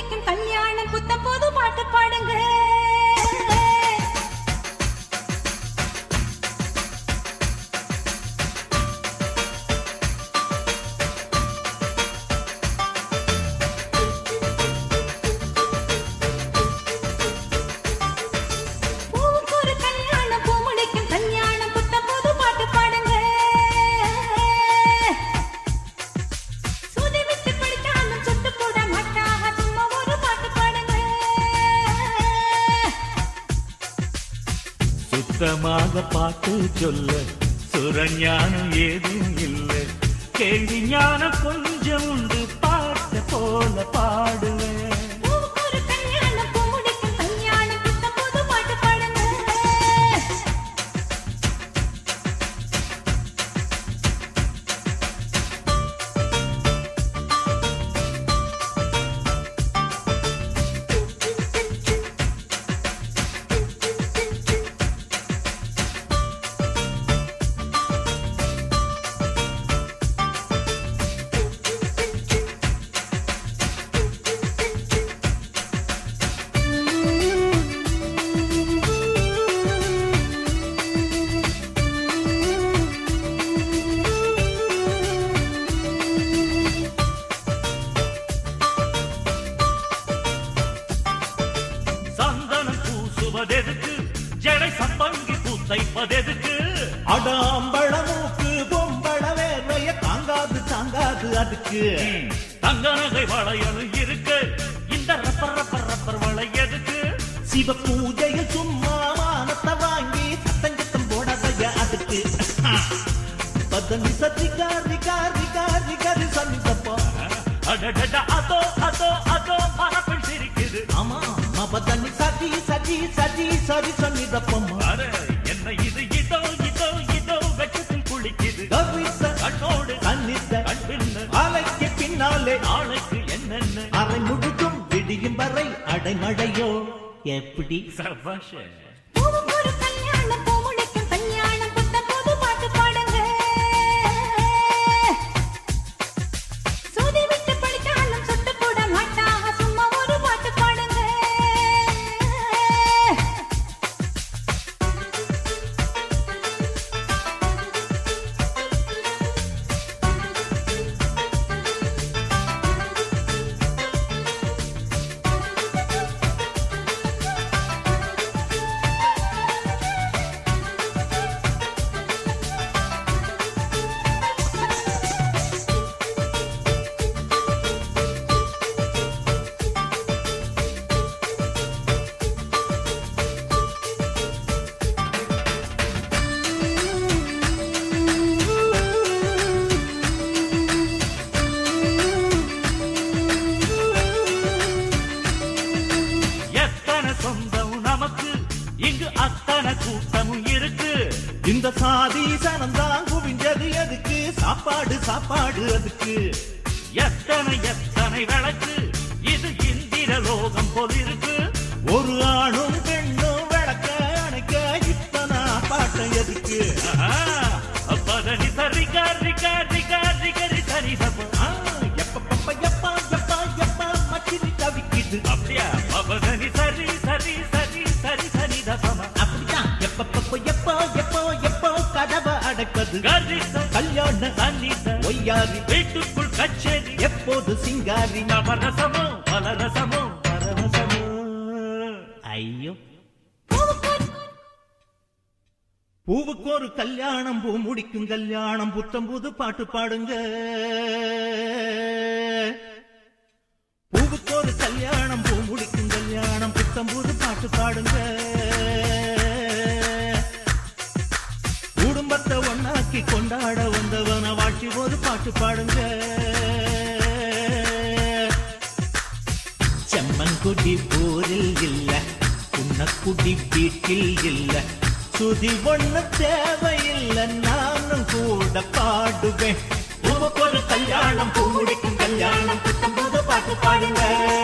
முடிக்கும் கல்யாணம் புத்தம் போது பாட்டு பாடுங்க. சுத்தமாக பாட்டு சொல்ல சுரஞானம் ஏதும் இல்லை, கேள்வி ஞானம் கொஞ்சம் உண்டு, பாட்ட போல பாடுவேன். ஜடை சம்பங்கி பூத்தைப்பதெதுக்கு, அடாம்பழமூக்கு பொம்பள வேர்வைய தாங்காது தாங்காது அதுக்கு, தங்க நகை வளையலும் இருக்கு, இந்த ரப்பர் ரப்பர் ரப்பர் வளையதுக்கு, சிவ பூஜையில் சும்மா மானத்தை வாங்கி சத்தஞ்சத்தம் போடாதைய அதுக்கு, பதனி சத்தி காரி காரி காரி காரி சன்னிதப்பா, அடடட அதோ அதோ அதோ மரப்பில் சிரிக்குது, ஆமா பதனி சதி சதி சதி சரி சன்னிதப்பம்மா, என்ன இது இதோ இதோ இதோ வெட்டத்தில் குளிக்குது, கண்ணோடு சன்னித கண்பின்ன அலைக்கு பின்னாலே நாளைக்கு என்னென்ன அரை முழுதும் விடியும் வரை அடைமழையோ எப்படி சபாஷ. இங்கு அத்தனை கூட்டமும் இருக்கு, இந்த சாதி சனந்தான் குவிஞ்சது எதுக்கு, சாப்பாடு சாப்பாடு அதுக்கு, எத்தனை எத்தனை விளக்கு, இது இந்திர லோகம் போல் இருக்கு, ஒரு ஆணும் பெண்ணும் விளக்க அணைக்க இத்தனை பாட்டம் எதுக்கு, பதனி சரி காரி காரி காரி கரி சரி சப்பா, எப்ப எப்பா எப்பா எப்பா மச்சினி தவிக்குது, அப்படியா பதனி சரி சரி சரி சரி சரி தப்பமா, அப்படிதான் எப்ப எப்போ எப்போ எப்போ கதவை அடைப்பது, கல்யாண சன்னித ஒய்யாரி வீட்டுக்குள் கச்சேரி, எப்போது சிங்காரி நவரசமோ பலரசமோ பரவசமோ, ஐயோ பூவுக்கு ஒரு கல்யாணம் பூ முடிக்கும் கல்யாணம் புத்தம்புது பாட்டு பாடுங்க, பூவுக்கு ஒரு கல்யாணம் பூ முடிக்கும் கல்யாணம் புத்தம்புது பாட்டு பாடுங்க, குடும்பத்தை ஒன்னாக்கி கொண்டாட வந்தவன வாழ்த்தி ஒரு பாட்டு பாடுங்க, செம்மங்குடி ஊரில் இல்ல புன்னக்குடி வீட்டில் இல்ல, சுதி ஒண்ணு தேவையில்லை நானும் கூட பாடுவேன், பூவுக்கு ஒரு கல்யாணம் பூ முடிக்கும் கல்யாணம் புத்தம்புது பாட்டு பாடுங்க.